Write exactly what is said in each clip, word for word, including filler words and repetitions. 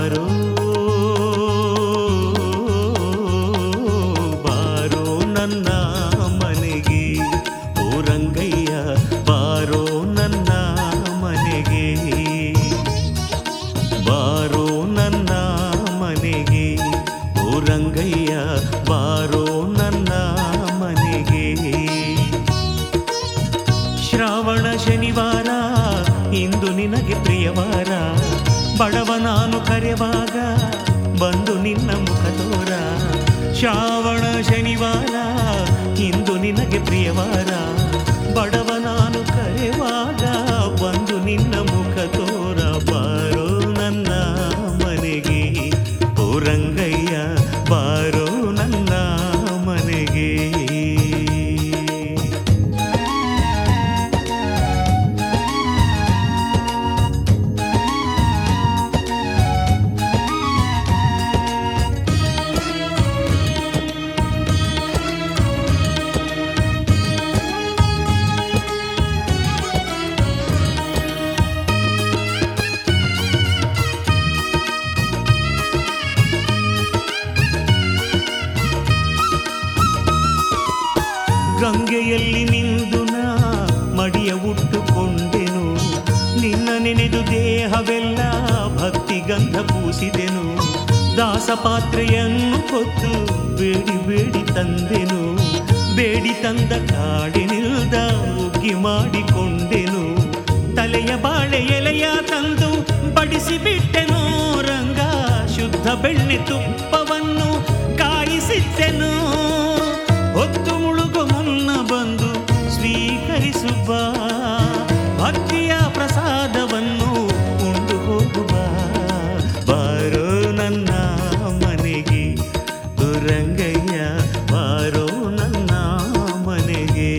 ಬಾರೋ ಬಾರೋ ನನ್ನ ಮನೆಗೆ ಓ ರಂಗಯ್ಯ ಬಾರೋ ನನ್ನ ಮನೆಗೆ ಬಾರೋ ನನ್ನ ಮನೆಗೆ ಓ ರಂಗಯ್ಯ ಬಾರೋ ನನ್ನ ಮನೆಗೆ ಶ್ರಾವಣ ಶನಿವಾರ ಇಂದು ನಿನಗೆ ಪ್ರಿಯವಾರ ಬಡವ ನಾನು ಕರೆವಾಗ ಬಂದು ನಿನ್ನ ಮುಖ ತೋರ ಶ್ರಾವಣ ಶನಿವಾರ ಇಂದು ನಿನಗೆ ಪ್ರಿಯವಾರ ಬಡವ ನಾನು ಕರೆವಾಗ ಬಂದು ನಿನ್ನ ಮುಖ ತೋರ ಬಾರೋ ನನ್ನ ಮನೆಗೆ ಓ ರಂಗಯ್ಯ ಬಾರೋ ನನ್ನ ಮನೆಗೆ ಗಂಗೆಯಲ್ಲಿ ನಿಂದು ನಾ ಮಡಿಯ ಉಟ್ಟುಕೊಂಡೆನು ನಿನ್ನ ನೆನೆದು ದೇಹವೆಲ್ಲ ಭಕ್ತಿ ಗಂಧ ಪೂಸಿದೆನು ದಾಸಪಾತ್ರೆಯನ್ನು ಹೊತ್ತು ಬೇಡಿ ಬೇಡಿ ತಂದೆನು ಬೇಡಿ ತಂದ ಕಾಡಿನಿಲ್ದ ಉಗ್ಗಿ ಮಾಡಿಕೊಂಡೆನು ತಲೆಯ ಬಾಳೆ ಎಲೆಯ ತಂದು ಬಡಿಸಿ ಬಿಟ್ಟೆನು ರಂಗ ಶುದ್ಧ ಬೆಣ್ಣೆ ತುಪ್ಪವನ್ನು ಕಾಯಿಸಿದ್ದೆನು ಹೊತ್ತು ಮುಳುಗು ಮುನ್ನ ಬಂದು ಸ್ವೀಕರಿಸುವ ಭಕ್ತಿಯ ಪ್ರಸಾದವನ್ನು ಉಂಡು ಹೋಗುವ ಬಾರೋ ನನ್ನ ಮನೆಗೆ ರಂಗಯ್ಯ ಬಾರೋ ನನ್ನ ಮನೆಗೆ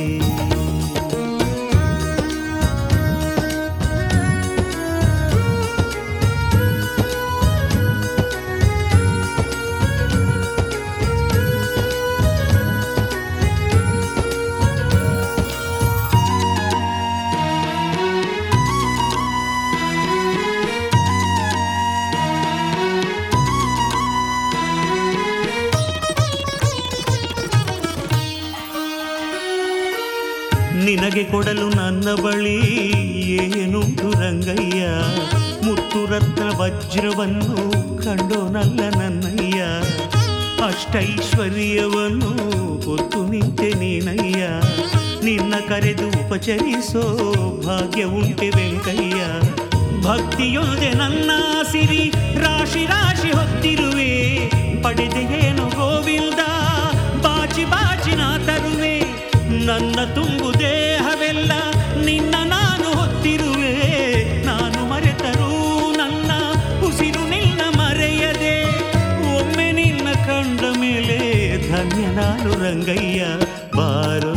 ನಿನಗೆ ಕೊಡಲು ನನ್ನ ಬಳಿ ಏನುಂಟು ರಂಗಯ್ಯ ಮುತ್ತು ರತ್ನ ವಜ್ರವನ್ನು ಕಂಡೋನಲ್ಲ ನನ್ನಯ್ಯ ಅಷ್ಟೈಶ್ವರ್ಯವನ್ನು ಹೊತ್ತು ನಿಂತೆ ನೀನಯ್ಯ ನಿನ್ನ ಕರೆದು ಉಪಚರಿಸೋ ಭಾಗ್ಯ ಉಂಟೆ ವೆಂಕಯ್ಯ ಭಕ್ತಿಯೊಂದೆ ನನ್ನ ಸಿರಿ ರಾಶಿ ರಾಶಿ ಹೊತ್ತಿರುವೆ ಪಡೆದೆಯೇನು ಗೋವಿಂದ ಬಾಚಿ ಬಾಚಿ ನಾ ತರುವೆ ನನ್ನ ತುಂಬು ದೇಹವೆಲ್ಲ ನಿನ್ನ ನಾನು ಹೊತ್ತಿರುವೆ ನಾನು ಮರೆತರೂ ನನ್ನ ಉಸಿರು ನಿನ್ನ ಮರೆಯದೆ ಒಮ್ಮೆ ನಿನ್ನ ಕಂಡ ಮೇಲೆ ಧನ್ಯ ನಾನು ರಂಗಯ್ಯ ಬಾರೋ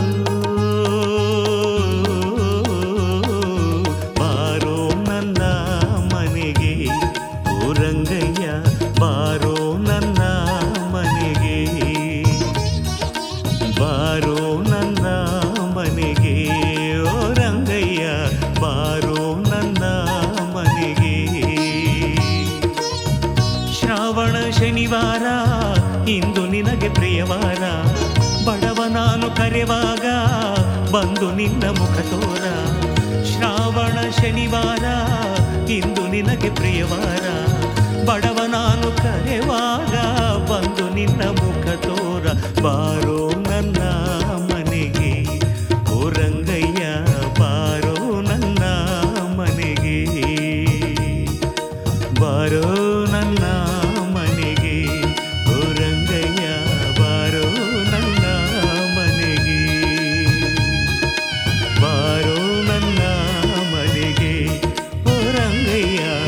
ಬಾರೋ ನನ್ನ ಮನೆಗೆ ಓ ರಂಗಯ್ಯ ಬಾರೋ ನನ್ನ ಮನೆಗೆ ಬಾರೋ ನನ್ನ ಮನೆಗೆ ಓ ರಂಗಯ್ಯ ಬಾರೋ ನನ್ನ ಮನೆಗೆ ಶ್ರಾವಣ ಶನಿವಾರ ಇಂದು ನಿನಗೆ ಪ್ರಿಯವಾರ ಬಡವ ನಾನು ಕರೆವಾಗ ಬಂದು ನಿನ್ನ ಮುಖ ತೋರ ಶ್ರಾವಣ ಶನಿವಾರ ಇಂದು ನಿನಗೆ ಪ್ರಿಯವಾರ ಬಡವ ನಾನು ಕರೆವಾಗ ಬಂದು ನಿನ್ನ ಮುಖ ತೋರ ಬಾರೋ ನನ್ನ ಮನೆಗೆ ಓ ರಂಗಯ್ಯ ಬಾರೋ ನನ್ನ ಮನೆಗೆ ಬಾರೋ ನನ್ನ ಮನೆಗೆ ಓ ರಂಗಯ್ಯ ಬಾರೋ ನನ್ನ ಮನೆಗೆ ಬಾರೋ ನನ್ನ ಮನೆಗೆ ಓ ರಂಗಯ್ಯ